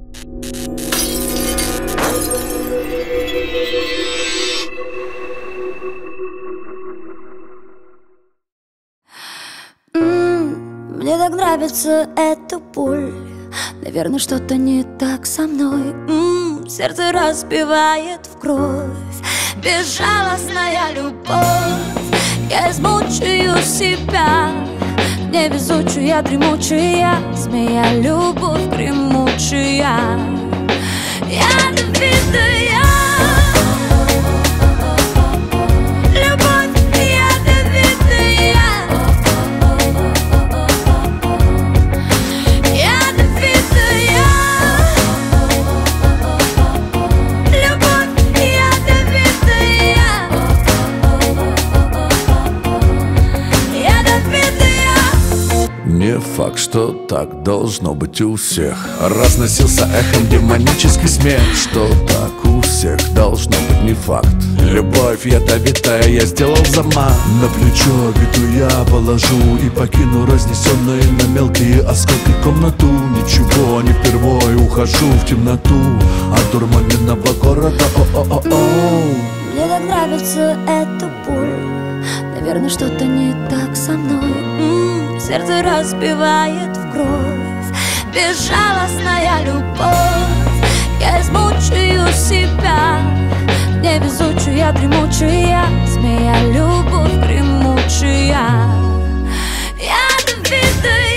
Мне так нравится эта боль. Наверное, что-то не так со мной. Сердце разбивает в кровь. Безжалостная любовь. Я измучаю себя. Невезучая, дремучая змея, любовь гремучая. Ядовитая. Не факт, что так должно быть у всех. Разносился эхом демонический смех. Что так у всех должно быть, не факт. Любовь ядовитая, я сделал замах. На плечо обиду я положу и покину разнесенные на мелкие осколки комнату. Ничего, не впервой ухожу в темноту одурманенного города. Мне так нравится эта боль. Наверное, что-то не так со мной. Сердце разбивает в кровь. Безжалостная любовь. Я измучаю себя. Невезучая, дремучая змея, любовь гремучая. Ядовитая.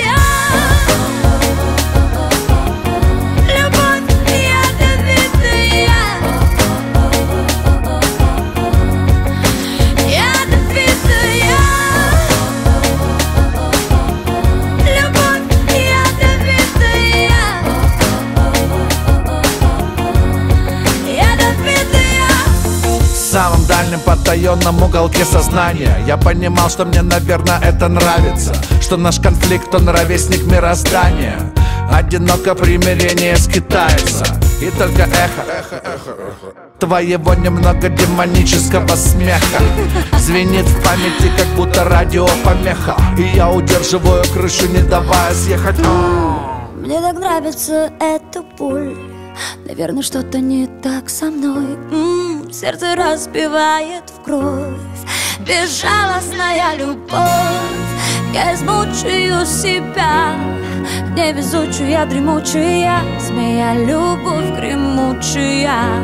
В самом дальнем потаенном уголке сознания я понимал, что мне, наверное, это нравится. Что наш конфликт, он ровесник мироздания. Одиноко примирение скитается. И только эхо твоего немного демонического смеха звенит в памяти, как будто радиопомеха. И я удерживаю крышу, не давая съехать. Мне так нравится эта боль. Наверное, что-то не так со мной. Сердце разбивает в кровь. Безжалостная любовь. Я измучаю себя. Невезучая, дремучая змея, любовь гремучая.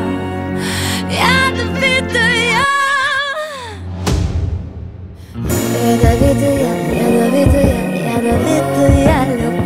Ядовитая. Ядовитая, ядовитая, ядовитая любовь.